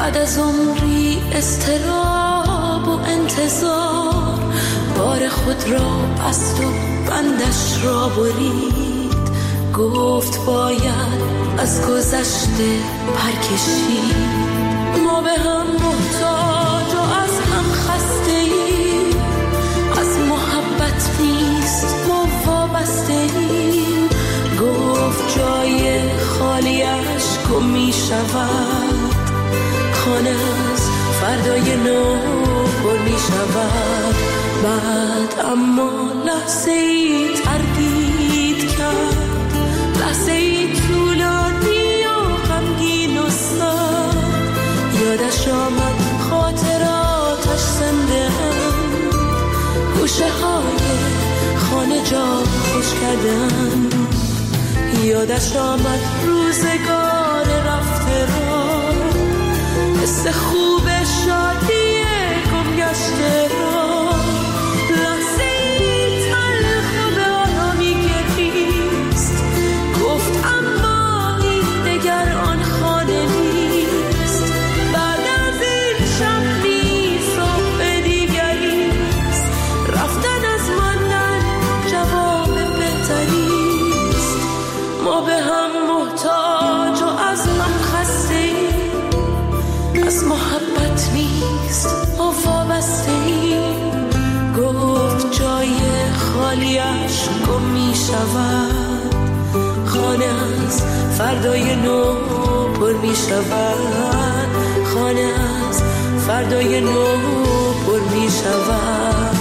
بعد از عمری اضطراب و انتظار بار خود را بست و بندش را برید. گفت باید از گذشته پرکشید. ما به هم محتاج و از هم خسته ایم، از محبت نیست ما وابسته ایم. گفت جای خالیش گم می شود، خانه از فردای نو پر می شود. بعد اما لحظه ای تردید کرد، لحظه ای طولانی و غمگین و سرد. یادش آمد خاطراتش زنده هم، گوشه های خانه جا خوش کردن. یادش آمد روزگار رفته را، حس خوب شادی گم گشته را. لحظه ای تلخ و به آرامی گریست، گفت اما این دگر آن خانه نیست. بعد از این شب نیست صبح دیگریست، رفتن از ماندن جواب بهتریست. ما به هم محتاج و از هم خسته ایم، از محبت نیست ما وابسته ایم. گفت جای خالیش گم می شود، خانه از فردای نو پر می شود. خانه از فردای نو پر می شود.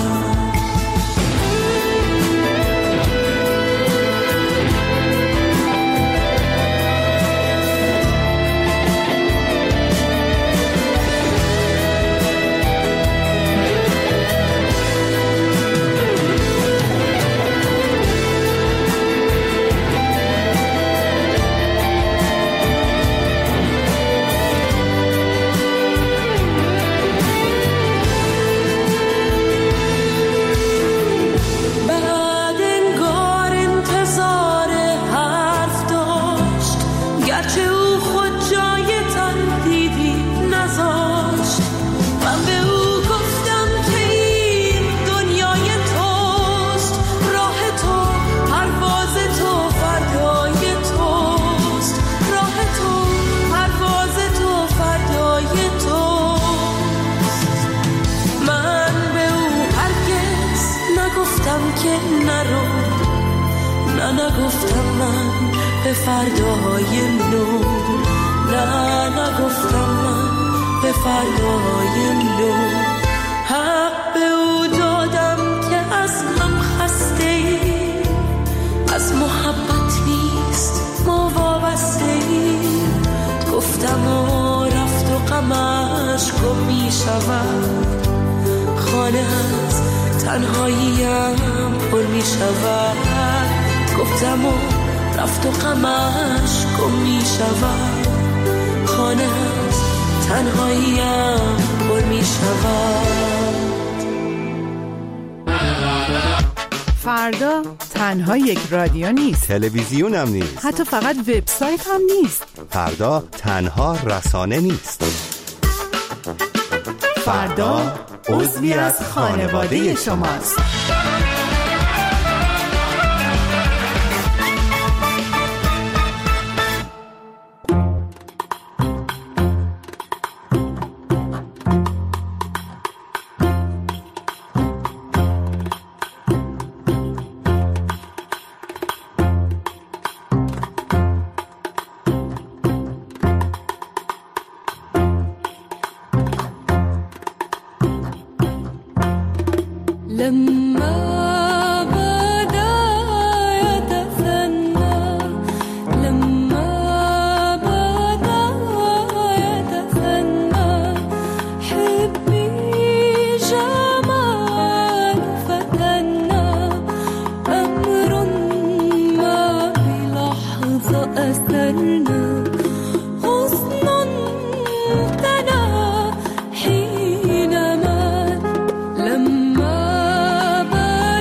نگفتم من به فرداهای نو، نگفتم من به فرداهای نو. حق به او دادم که از هم خسته ایم، از محبت نیست ما وابسته ایم. گفتم و رفت و غمش گم می شود، خانه از تنهاییم پر می شود. گفتم و رفت و غمش گم می شود، خانه از تنهاییم پر می شود. فردا تنها یک رادیو نیست، تلویزیون هم نیست، حتی فقط وبسایت هم نیست. فردا تنها رسانه نیست. فردا عضوی از خانواده شماست. حينما لما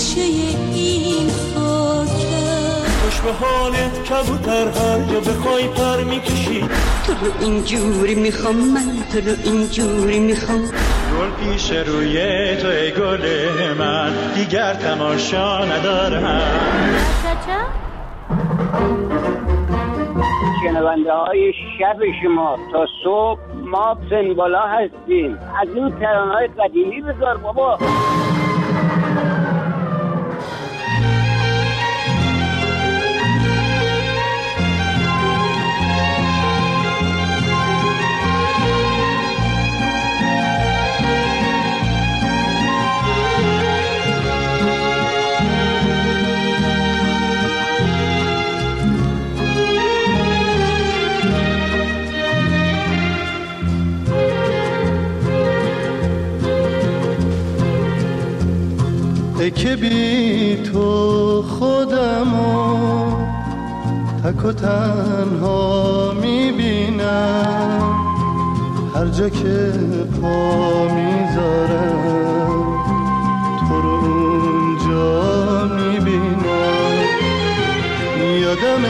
ریشه این خاکم. خوش به حال کبوتر هر جا بخوای پر میکشی. تو رو اینجوری میخوام من، تو رو اینجوری میخوام. گل پیش روی تو ای گل من، دیگر تماشا ندارم. شنونده های شب شما تا صبح ما سنبالا هستیم. از این ترانه‌های قدیمی بذار بابا. که بی تو خودمو تک و تنها میبینم، هر جا که پا میذارم تو رو اونجا میبینم. یادم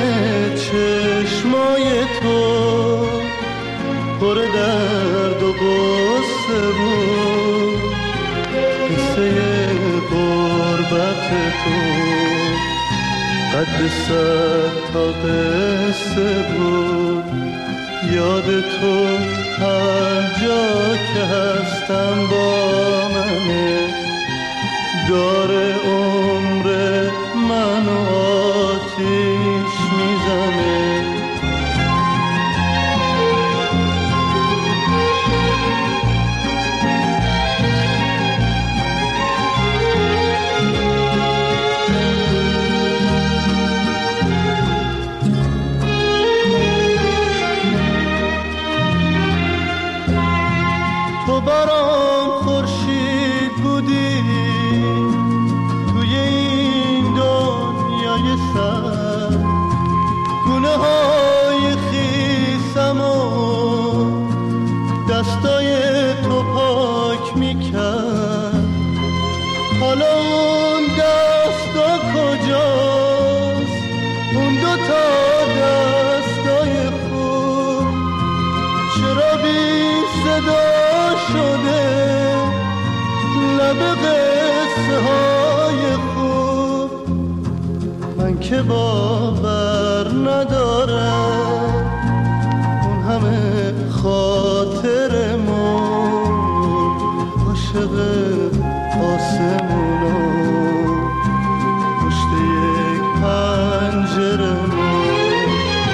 چشمای تو پر درد و غصه بود، قصه غربت تو قد 100 تا قصه بود. یاد تو هر جا که هستم با منه، داره عمر منو آتیش میزنه. تو برام خورشید بودی توی این دنیای سر، گونه های خیسم و دستای تو پاک میکرد. حالا اون دستا کجاست، اون 2 تا دستای خوب چرا بی صدا شده لب قصه های خوب؟ من که باور ندارم اون همه خاطرمون عاشق آسمونا پشت یک پنجرمون.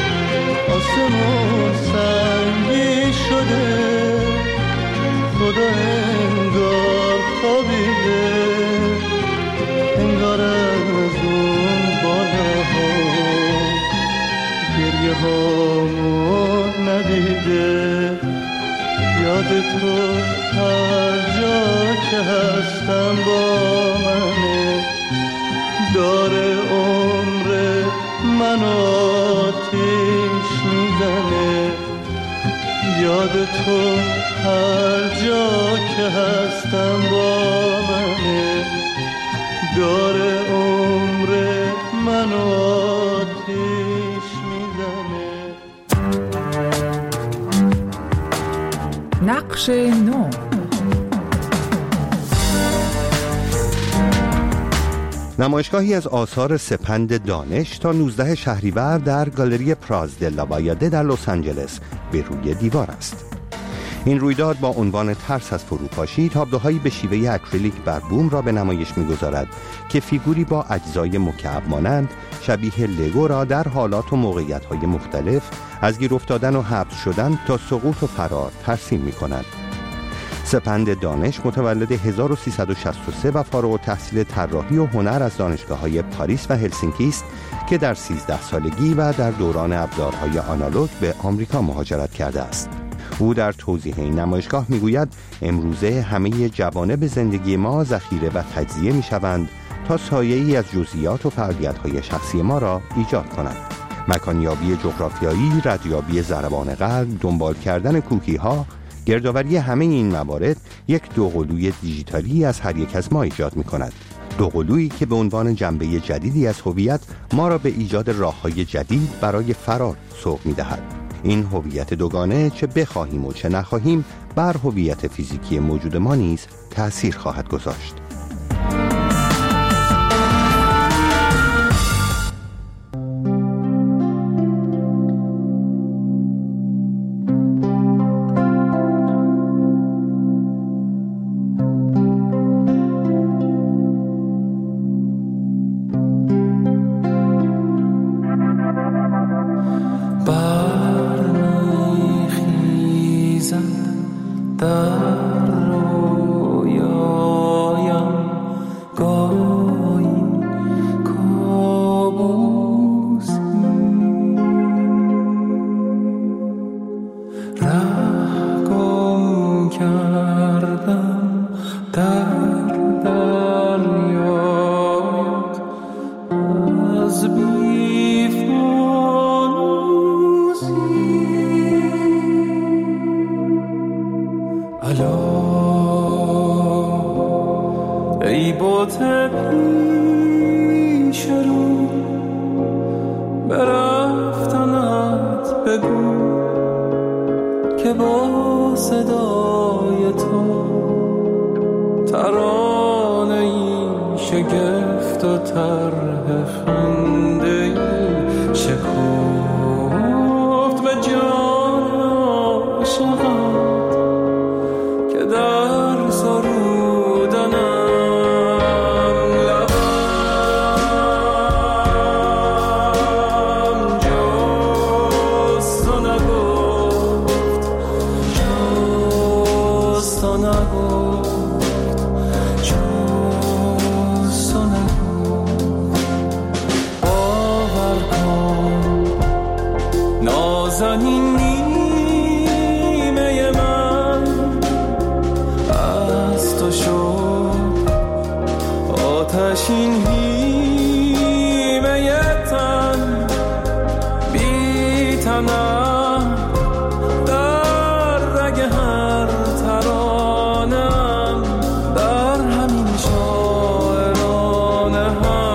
آسمون سنگی شده، خدا انگار خوابیده، انگار از اون بالاها گریه هامون ندیده. یاد تو هر جا که هستم با منه، داره عمر من آتیش میزنه. یاد تو هر جا که هستم با منه، داره عمر من آتیش میزنه. نقش نو. نمایشگاهی از آثار سپند دانش تا 19 شهریور در گالری پراز دل لابایاده در لس آنجلس به روی دیوار است. این رویداد با عنوان ترس از فروپاشی تابلوهایی به شیوه اکریلیک بر بوم را به نمایش می‌گذارد که فیگوری با اجزای مکعب مانند شبیه لگو را در حالات و موقعیت‌های مختلف از گیر افتادن و حبس شدن تا سقوط و فرار ترسیم می‌کند. سپند دانش متولد 1363 و فارغ التحصیل طراحی و هنر از دانشگاه‌های پاریس و هلسینکی است که در 13 سالگی و در دوران ابزارهای آنالوگ به آمریکا مهاجرت کرده است. او در توضیح این نمایشگاه میگوید امروزه همه جوانب زندگی ما ذخیره و تجزیه میشوند تا سایه‌ای از جزئیات و فعالیت‌های شخصی ما را ایجاد کنند. مکانیابی جغرافیایی، ردیابی ضربان قلب، دنبال کردن کوکی‌ها، گردآوری همه این موارد یک دوقلوی دیجیتالی از هر یک از ما ایجاد می‌کند. دوقلویی که به عنوان جنبه جدیدی از هویت ما را به ایجاد راه‌های جدید برای فرار سوق می‌دهد. این هویت دوگانه چه بخواهیم و چه نخواهیم بر هویت فیزیکی موجود ما نیز تأثیر خواهد گذاشت. ای بوت پیش رو برفتنت بگو که با صدای تو ترانه ای شگفت و طرح خنده ای شکفت به جان عاشقت که در سرودنم نازنین نیمه من از تو شد آتشین هیمه تن بی تنم در رگ هر ترانم در همین شاعرانه هم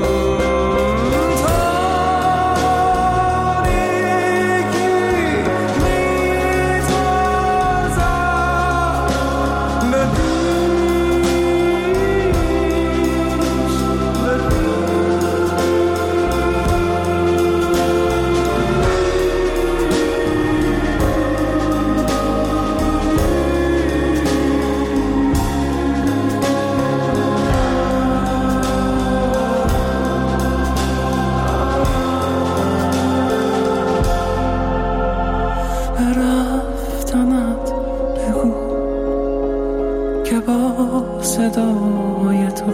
رفتنت بگو که با صدای تو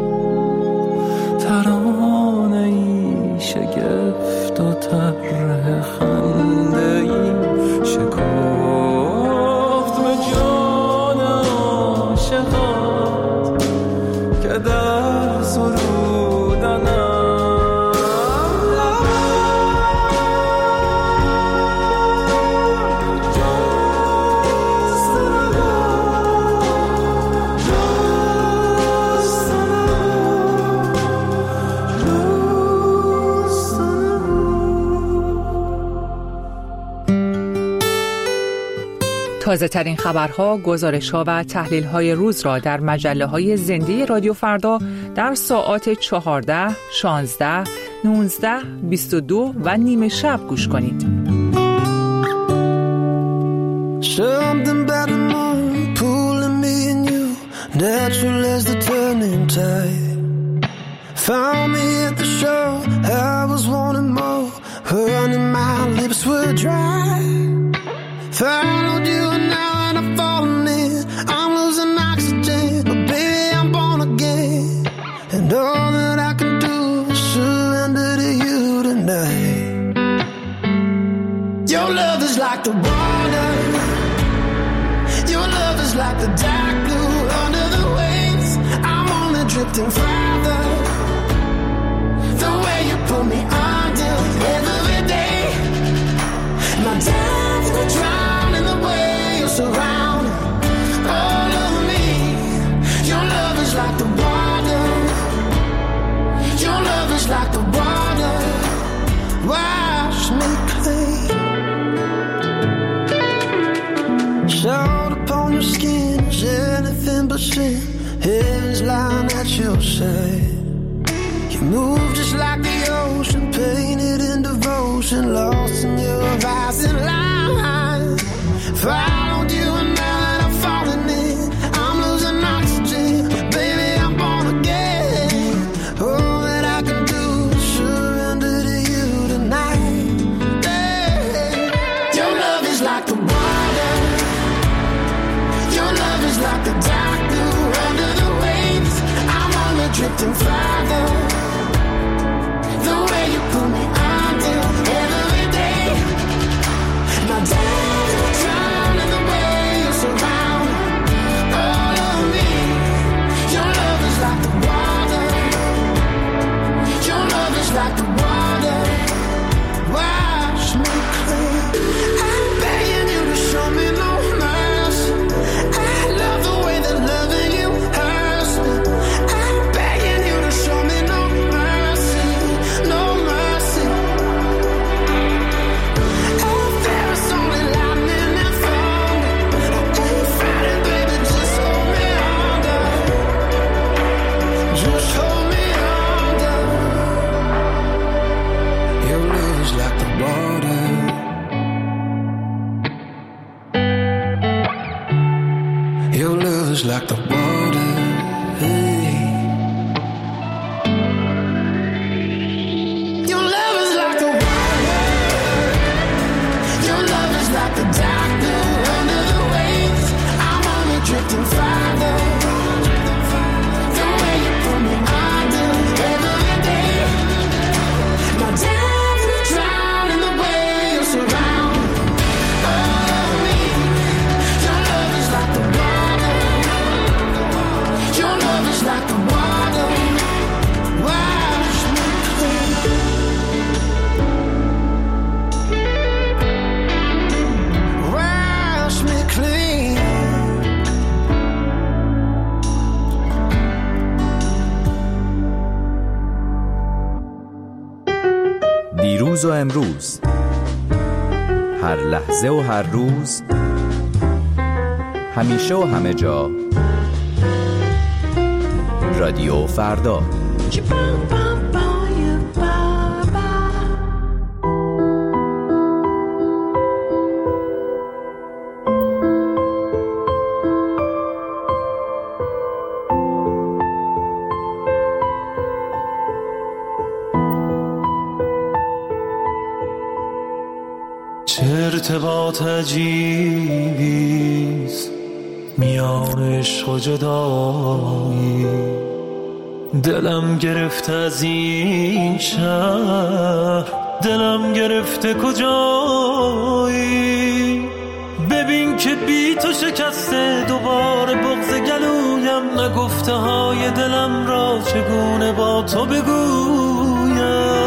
ترانه ای شگفت و طرح خنده ای شکفت به جان عاشقت که در سرودنم تازه ترین خبرها، گزارش‌ها و تحلیل‌های روز را در مجله‌های زنده رادیو فردا در ساعات 14، 16، 19، 22 و نیم شب گوش کنید. Something about the moon pulling me and you, natural as the turning tide. Found me at the show, I was wanting more, honey, my lips were dry. Found you and now and I'm falling in, I'm losing oxygen, but baby I'm born again. And all that I can do is surrender to you tonight. Your love is like the water, your love is like the dark blue under the waves. I'm only drifting farther, the way you pull me under every day. My time's gonna drown in the way you surround all of me. Your love is like the water, like the water, wash me clean. Salt upon your skin is anything but sin. Heaven's lying at your side. You move just like the ocean, painted in devotion, lost in your rising line. Followed you and now that I'm falling in, I'm losing oxygen. Baby, I'm born again. All that I can do is surrender to you tonight. Yeah. Your love is like the water. Your love is like the dark blue under the waves. I'm only drifting farther. The way you pull me under every day. My days are drown in the way you surround all of me. Your love is like the water. Your love is like the water. Wash me clean. I'm begging you to show me no mercy. I love the way that loving you hurts me. I'm begging you to show me no mercy, no mercy. Oh, there is only lightning and thunder. I ain't fighting, baby, just hold me under. Just hold me under. Your love is like the water. Your love is like the water. Hey. Your love is like the water. Your love is like the dark blue under the waves. I'm only drifting farther. The way you pull me under every day. My days will drown in the way you surround all of me. Your love is like the water. Your love is like the water. Wash me clean. Wash me clean. دیروز و امروز، هر لحظه و هر روز، همیشه و همه جا، رادیو فردا. چه ارتباط عجیبیست میان عشق و جدایی. دلم گرفته از این شهر، دلم گرفته کجایی. ببین که بی تو شکسته دوباره بغض گلویم. نگفته های دلم را چگونه با تو بگویم.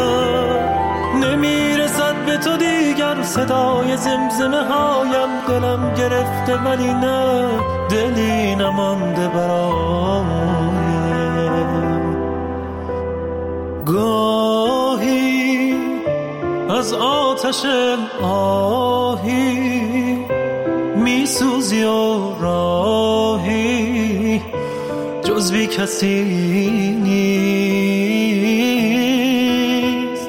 نمیرسد به تو دیگر صدای زمزمه هایم. دلم گرفته ولی نه، دلی نمانده برایم. گاهی از آتش آهی میسوزی و راهی جز بی کسی نیست.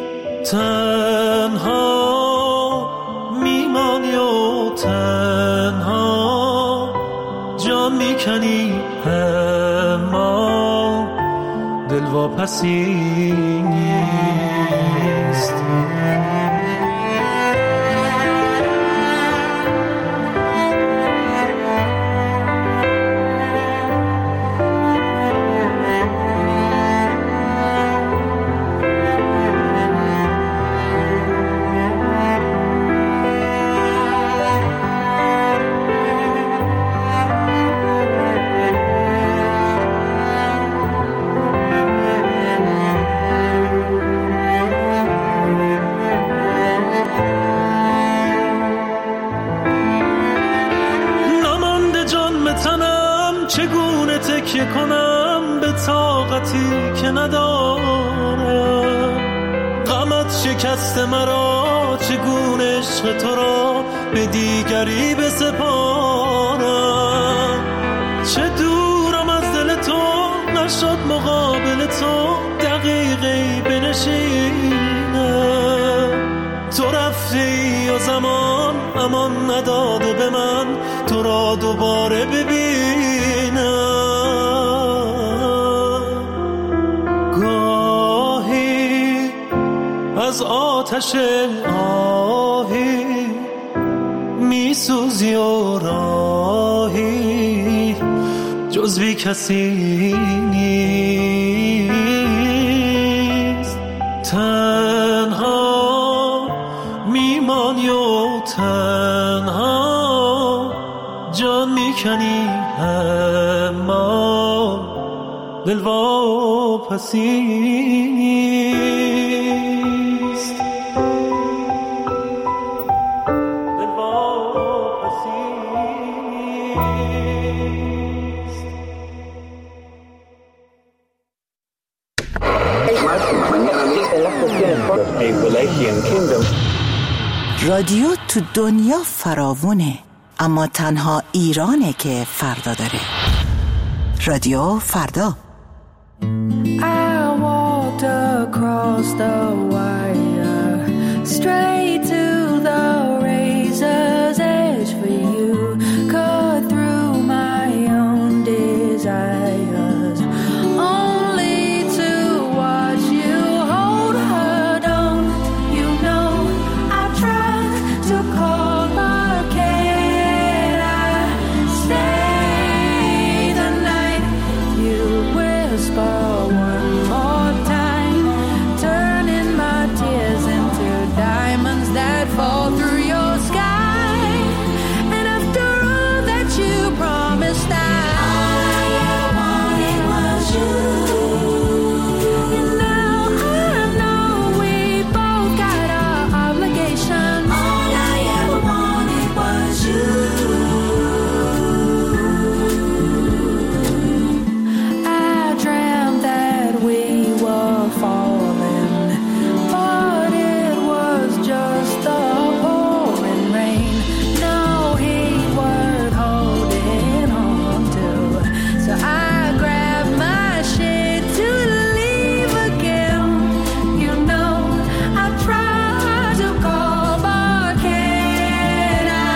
تنها میمانی و تنها جان میکنی، اما دل واپسی نیست. چگونه تکیه کنم به طاقتی که ندارم. محبت شکست مرا، چگونه عشق تو را به دیگری بسپارم. چه دورم از دل تو، نشد مقابل تو دقیقی بنشینم. تو رفتی و زمان امان نداده به من تو را دوباره ببینم. گاهی از آتش آهی می سوزی و راهی جز بی کسی نیست. تنها میمانی و تنها جان میکنی، اما دل واپسی نیست. دل واپسی نیست. رادیو تو دنیا فراوونه، اما تنها ایرانه که فردا داره. رادیو فردا. I walked across the wire, straight to the razor's edge for you, cut through my own desires, only to watch you hold her down. You know I tried to call, but can I stay the night? You whisper one more time, turning my tears into diamonds that fall through your sky. And after all that you promised, all I wanted was you. And now I know we both got our obligation. All I ever wanted was you. I dreamt that we were falling, but it was just the pouring rain. No heat worth holding on to, so I grabbed my shit to leave again. You know I tried to call, but can I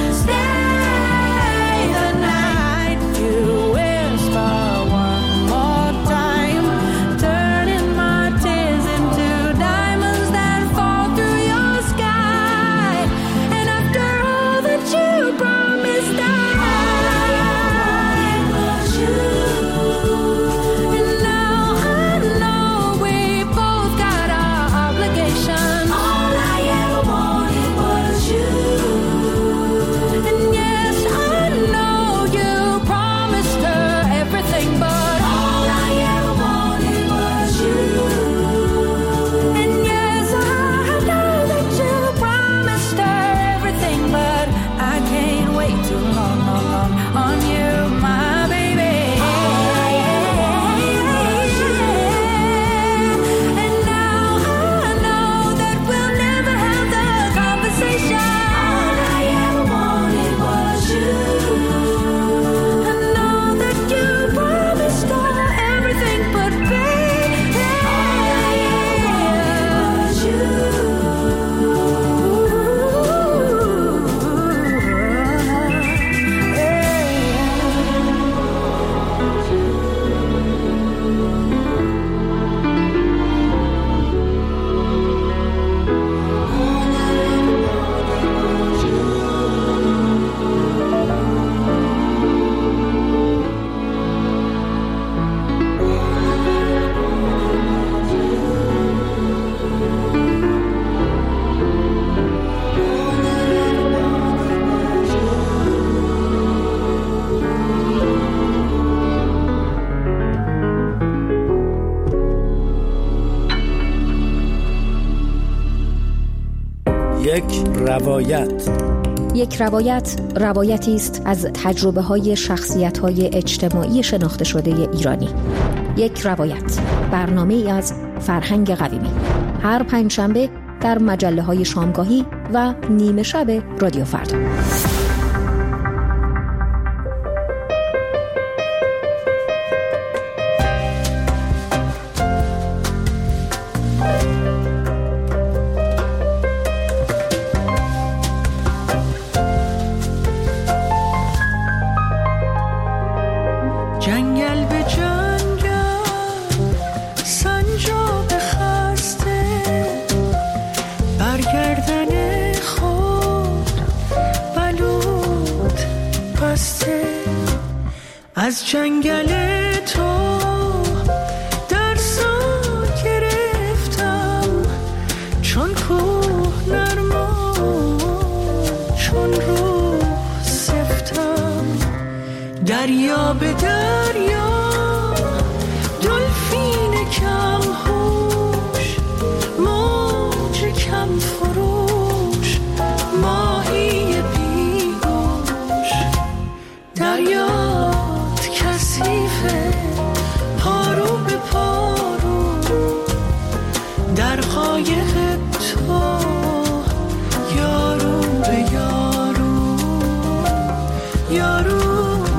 stay the night? You whisper one more time, turning my tears into diamonds that fall through your sky. And after all that you promised, all I was you. And now I know we both got our obligation. All I ever wanted was you. And yes, I know you promised her everything, but all I ever wanted was you. And yes, I know that you promised her everything, but I can't wait too long, long, long on you, my baby. And now I know that we'll never have the conversation. All I ever wanted was you. I know that you promised her everything, but baby, all I ever wanted was you. یک روایت روایتی است از تجربه‌های شخصیت‌های اجتماعی شناخته شده ایرانی. یک روایت، برنامه‌ای از فرهنگ قویمی. هر پنجشنبه در مجله‌های شامگاهی و نیمه شب رادیو فردا. جنگل به جنگل سنجاب خسته، برگردن خود بلود بسته. از جنگل تو درسا گرفتم، چون کوه نرما چون روح سفتم. دریا به دریا دلفین کم هوش، موج کم فروش، ماهی بیگوش. دریات کثیفه پارو به پارو، در قایق تو یارو به یارو، یارو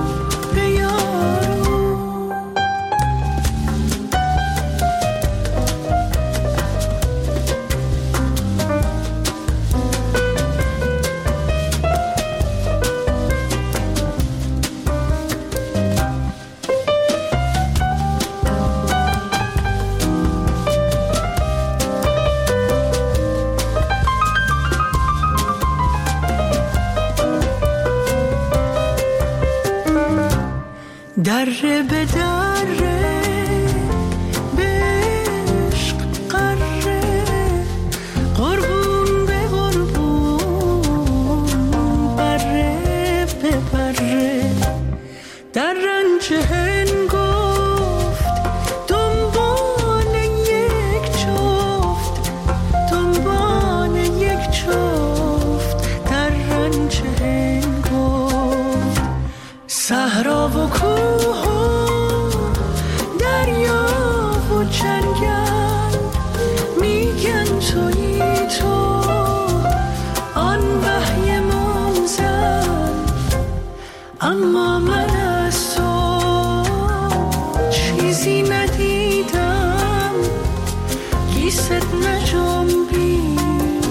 دره به دره به عشق قره، قربون به قربون، بره به بره. در رنج هنگفت دنبال یک جفت، دنبال یک جفت. در رنج هنگفت صحرا و کوه و دریا و جنگل، میگن تویی تو آن وحی منزل. اما من از تو چیزی ندیدم، لیست نجنبید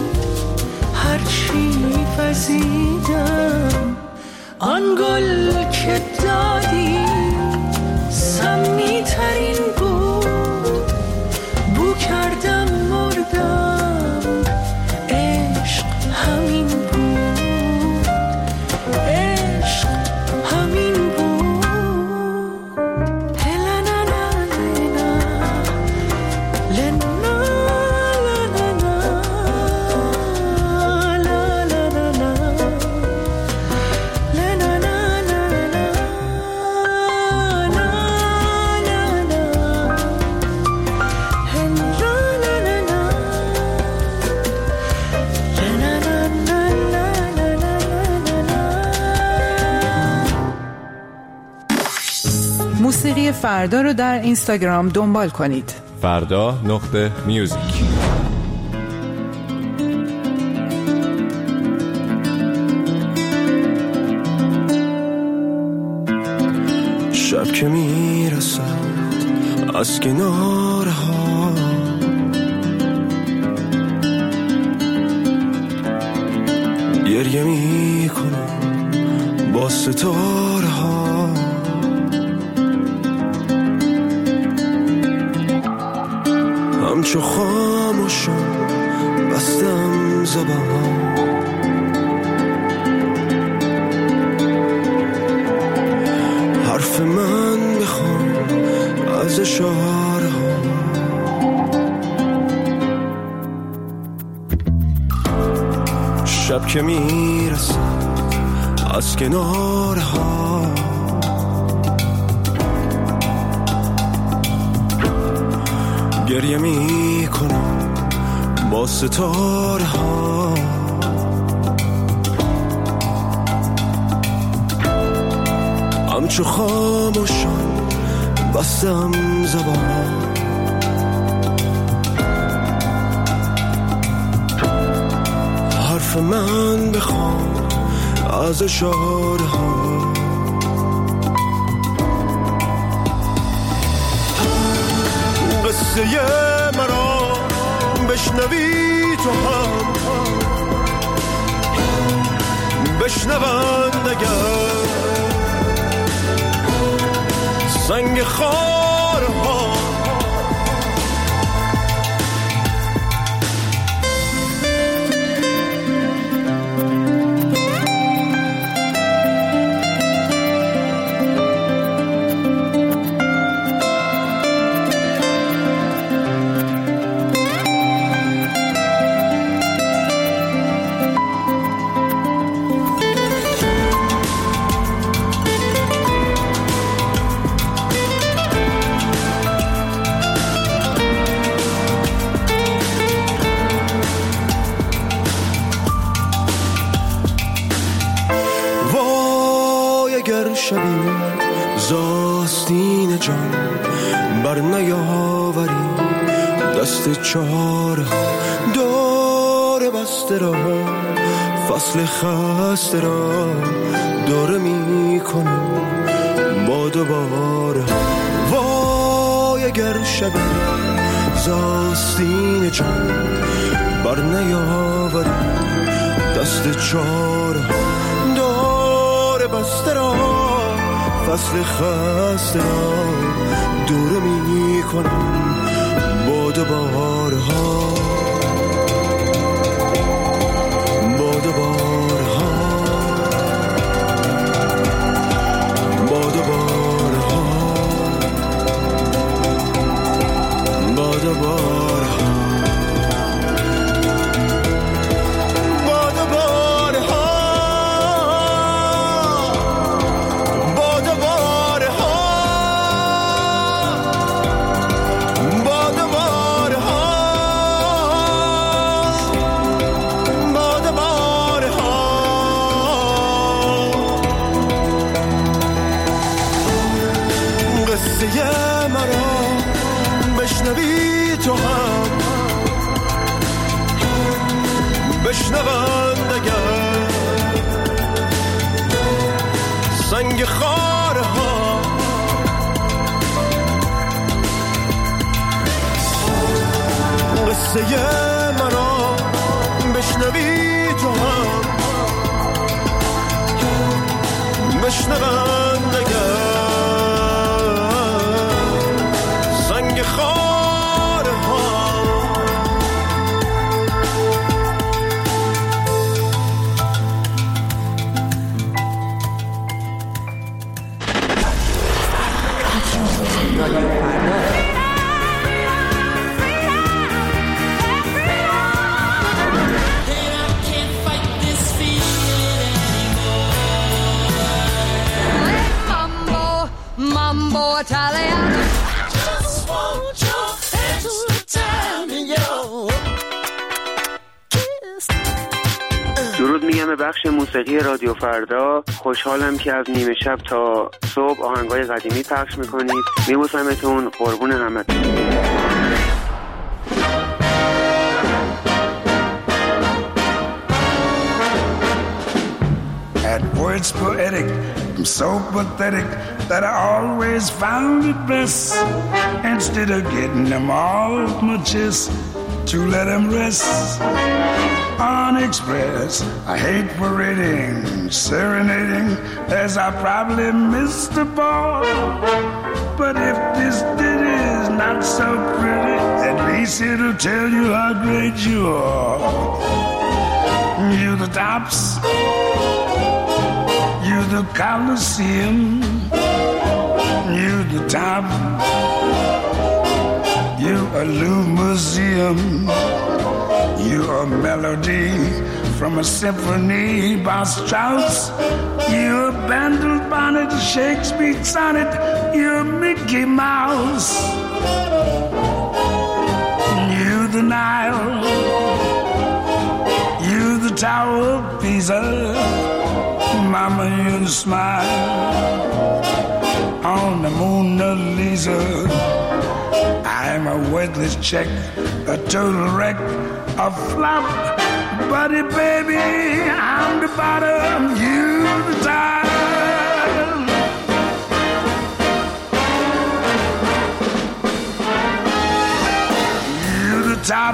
هرچی وزیدم. آن گل که دادی سمی ترین بود، بو کردم مردم، عشق همین بود، عشق همین بود. هلنا لنا لنا موسیقی فردا رو در اینستاگرام دنبال کنید. فردا.میوزیک. شب که میرسد از کنارها، گریه میکنم با ستاره ها. همچو خاموشم بستم زبان، حرف من بخوام از اشاره ها. شب که میرسد از کنارها، گریه میکنم با ستاره ها. همچو خاموشم بستم زبان. حرف من بخوان از اشاره ها، قصه مرا بشنوی تو هم بشنوند اگر سنگ خارها. زاستین جان بر نیاوری دست چاره دور بسته را، فصل خسته را داره می کنم با دوباره. وای اگر شبی زاستین جان بر نیاوری دست چاره دور بسته را، فصل خسته را دور می کنم با دوبارها. بشنوند اگر سنگ خاره ها. قصه منو بشنوی تو هم بشنوند اگر سنگ خاره ها. درود میگم به بخش موسیقی رادیو فردا. خوشحالم که از نیمه شب تا صبح آهنگای قدیمی پخش میکنید. میبوسمتون، قربون همتون. At words poetic, I'm so pathetic that I always found it best, instead of getting them off my chest, to let them rest unexpressed. I hate parading, serenading, as I probably missed the ball. But if this ditty is not so pretty, at least it'll tell you how great you are. You the tops, you the Colosseum, you the top, you a new museum, you a melody from a symphony by Strauss, you a Bandel bonnet, Shakespeare sonnet, you a Mickey Mouse, you the Nile, you the Tower of Pisa, Mama, you the smile, on the Mona Lisa. I'm a worthless check, a total wreck, a flop. Buddy, baby, I'm the bottom, you the top. You the top.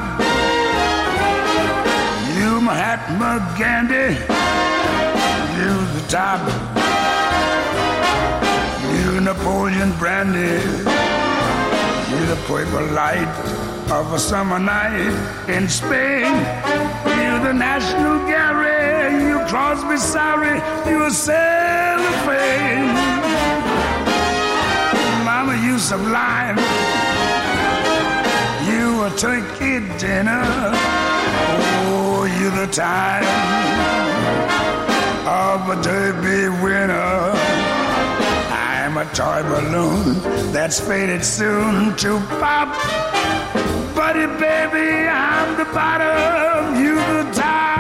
You Mahatma Gandhi. You the top. You Napoleon Brandy. You the purple light of a summer night in Spain. You the National Gallery. You Crosby, sorry, you a cellophane. Mama, you sublime. You a turkey dinner. Oh, you the time of a derby winner. I'm a toy balloon that's faded soon to pop. Buddy, baby, I'm the bottom, you the top.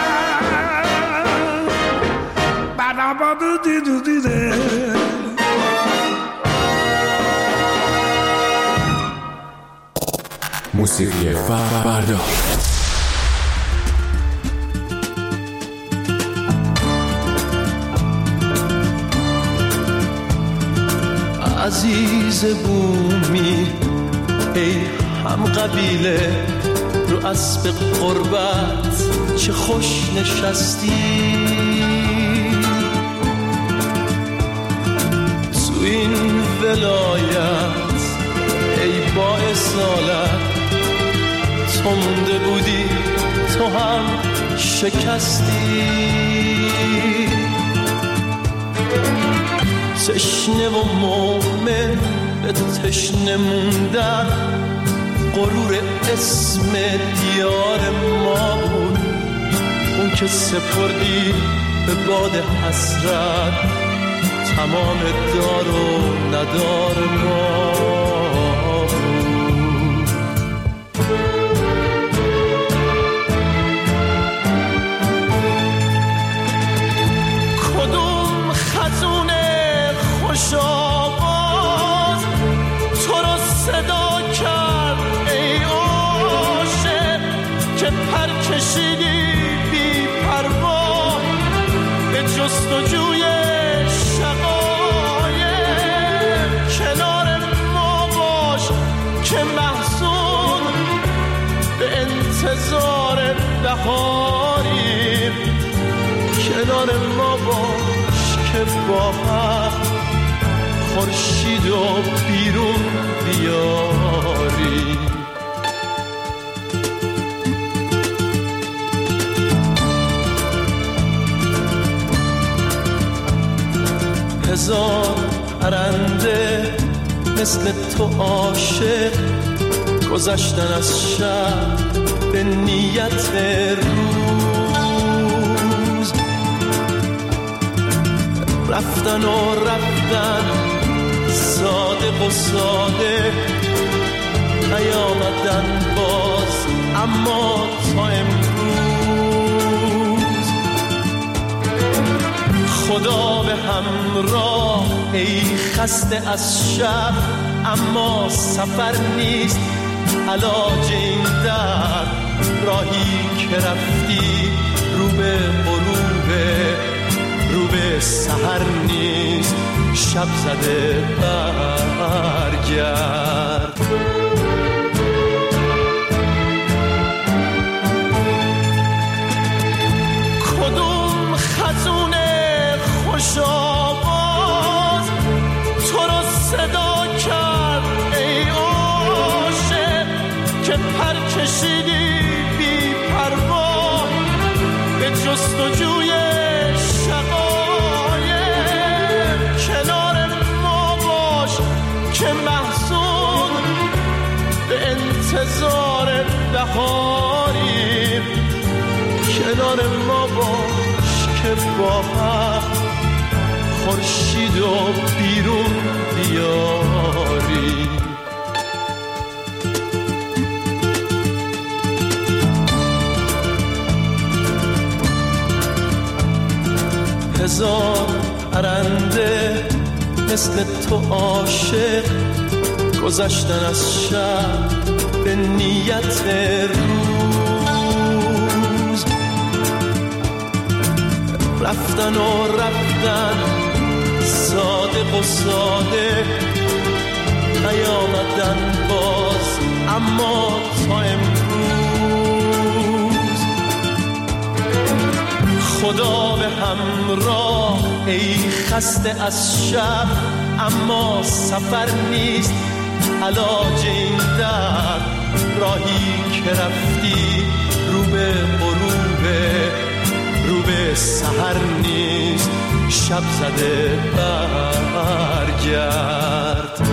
موسیقی فردا. عزیز بومی ای هم قبیله رو اسب قربت چه خوش نشستی تو این ولایت ای با اصالت تو مونده بودی تو هم شکستی تشنه و مومن به تشنه موندن غرور اسم دیار ما بود اون که سپردی به باد حسرت تمام دار و ندار ما بود کدوم خزون خوش آواز تو رو صدا کرد ای عاشق که پر کشیدی بی پروا به جستجوی شقایق کنار ما باش که محزون به انتظار بهاری کنار ما باش که با هم خورشید و بیرون بیاری هزار پرنده مثل تو عاشق گذشتن از شب به نیت روز رفتن و رفتن صادق و ساده نیامدن باز اما تا امروز خدا به همراه ای خسته از شب اما سفر نیست علاج این درد راهی که رفتی رو به غروبه رو به سحر نیست شب زده برگرد کدوم خزون خوش آواز تو رو صدا کرد ای عاشق که پر کشیدی بی پروا به جستجوی که محزون به انتظار بهاری کنار ما باش که با هم خورشید و بیرون بیاری هزار پرنده مثل تو عاشق، گذشتن از شب به نیت روز، رفتن و رفتن صادق و صادق، نیامدن باز اما تا امروز. خدا به همراه ای خسته از شب، اما سفر نیست علاج این درد. راهی که رفتی رو به غروبه، رو به سحر نیست شب زده برگرد.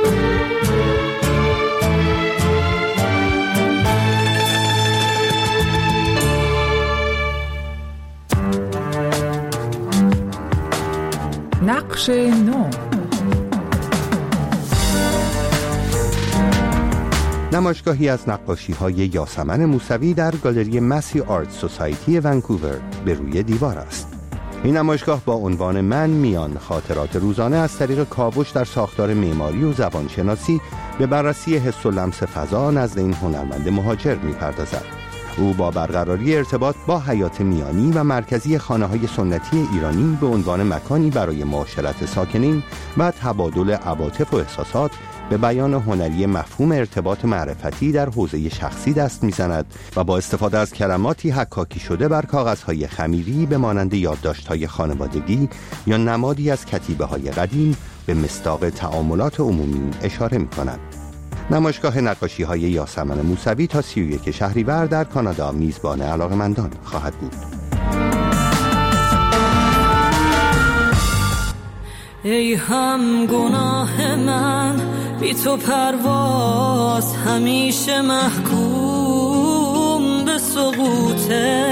نقش نو. نمایشگاهی از نقاشی‌های یاسمن موسوی در گالری مسی آرت سوسایتی ونکوور به روی دیوار است. این نمایشگاه با عنوان من میان خاطرات روزانه از طریق کاوش در ساختار معماری و زبانشناسی به بررسی حس و لمس فضا نزد این هنرمند مهاجر می‌پردازد. او با برقراری ارتباط با حیات میانی و مرکزی خانه‌های سنتی ایرانی به عنوان مکانی برای معاشرت ساکنین و تبادل عواطف و احساسات به بیان هنری مفهوم ارتباط معرفتی در حوزه شخصی دست می‌زند و با استفاده از کلماتی حکاکی شده بر کاغذهای خمیری به مانند یادداشت‌های خانوادگی یا نمادی از کتیبه‌های قدیم به مصداق تعاملات عمومی اشاره می‌کند. نمایشگاه نقاشی‌های یاسمن موسوی تا 31 شهریور در کانادا میزبان علاقه‌مندان خواهد بود. ای هم گناه من بی تو پرواز همیشه محکوم به سقوطه،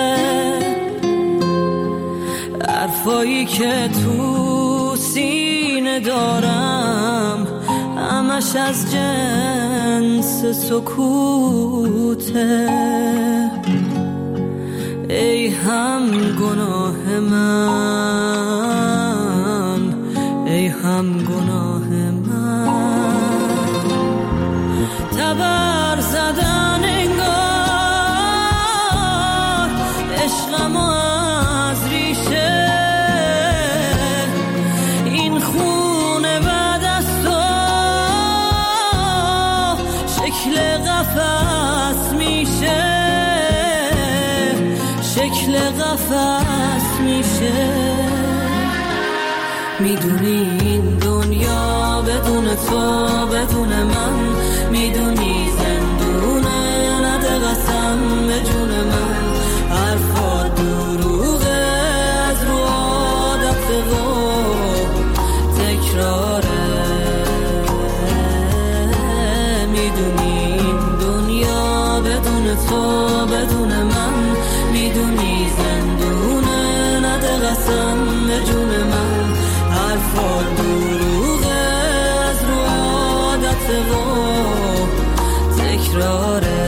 حرفایی که تو سینه دارم همش از جنس سکوته. ای هم گناه من، ای هم گناه من، تبر زدن انگار عشقم از ریشه، این خونه بعد از تو شکل قفس میشه، شکل قفس میشه. میدونی این دنیا بدون تو بدون من، میدونی زندونه نده قسم به جون من، حرفا دروغه از رو عادت و تکراره. میدونی این دنیا بدون تو بدون من، میدونی زندونه نده قسم به جون من، حرفا دروغه از رو عادت و تکراره.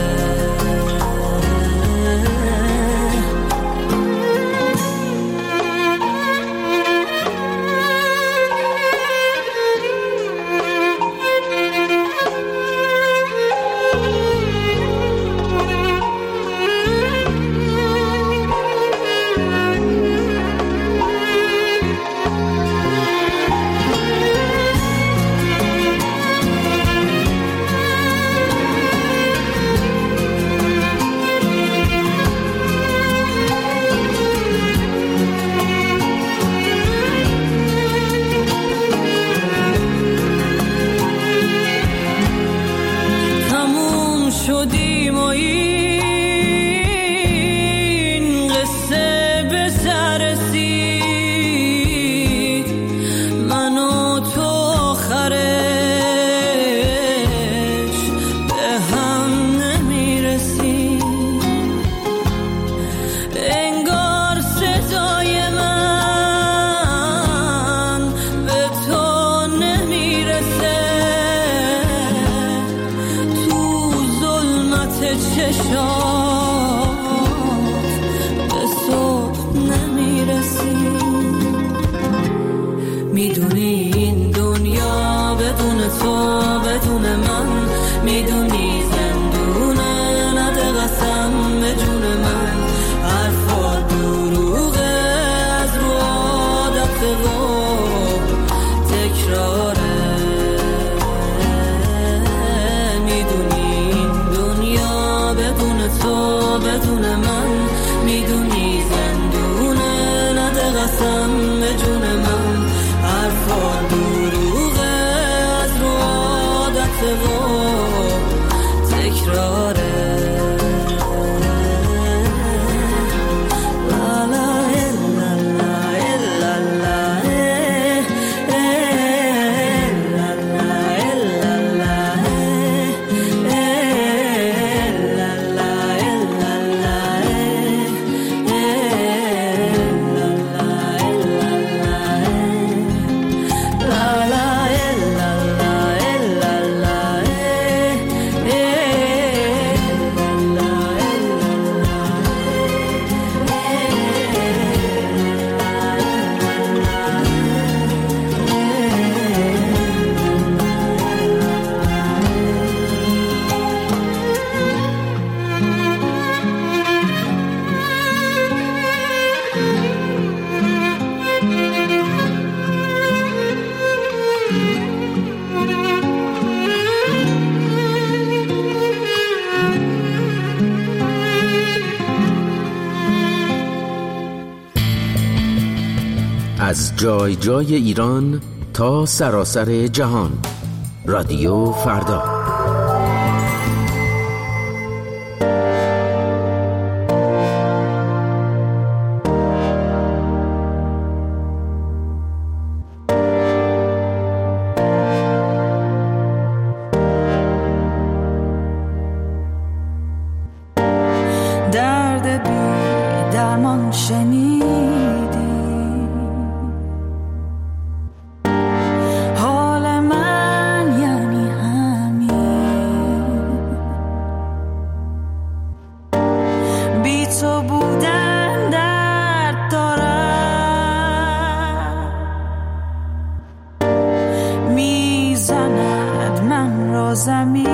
شدیم و این قصه به سر رسید، من و تو آخرش به هم نمیرسیم. انگار صدای من به تو نمیرسه، چشات به صبح نمیرسی. میدونی این میدونی زندونه نده قسم به جون من حرفات دروغه از رو عادت و تکراره میدونی این دنیا بدون تو بدون من میدونی زندونه نده قسم به جون من حرفات دروغه از رو عادت و تکراره از جای جای ایران تا سراسر جهان، رادیو فردا. درد بی درمان شنیدی حال من یعنی همین بی تو بودن درد دارم میزند من را زمین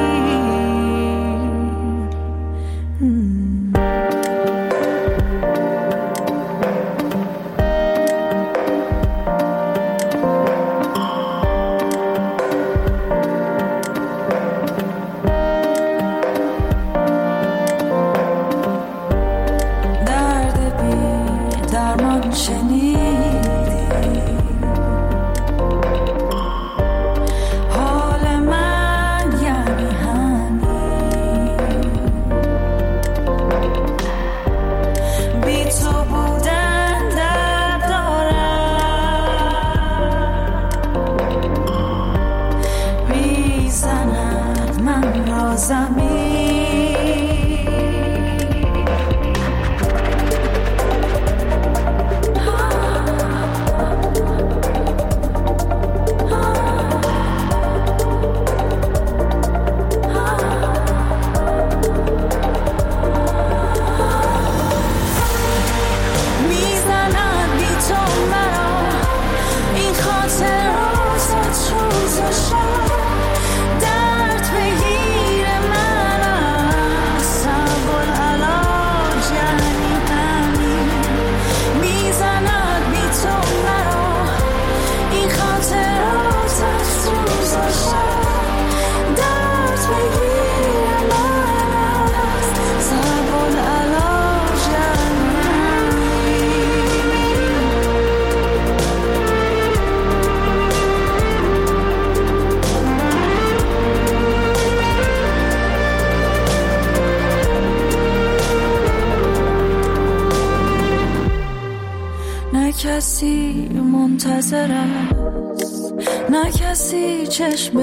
کسی منتظر است، نه کسی چشم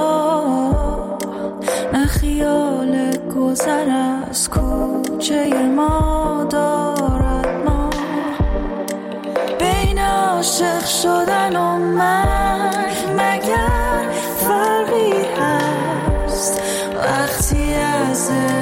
راه، نه خیال گذر از کوچه ما دارد ما. بین عاشق شدن و مرگ مگر فرقی هست وقتی از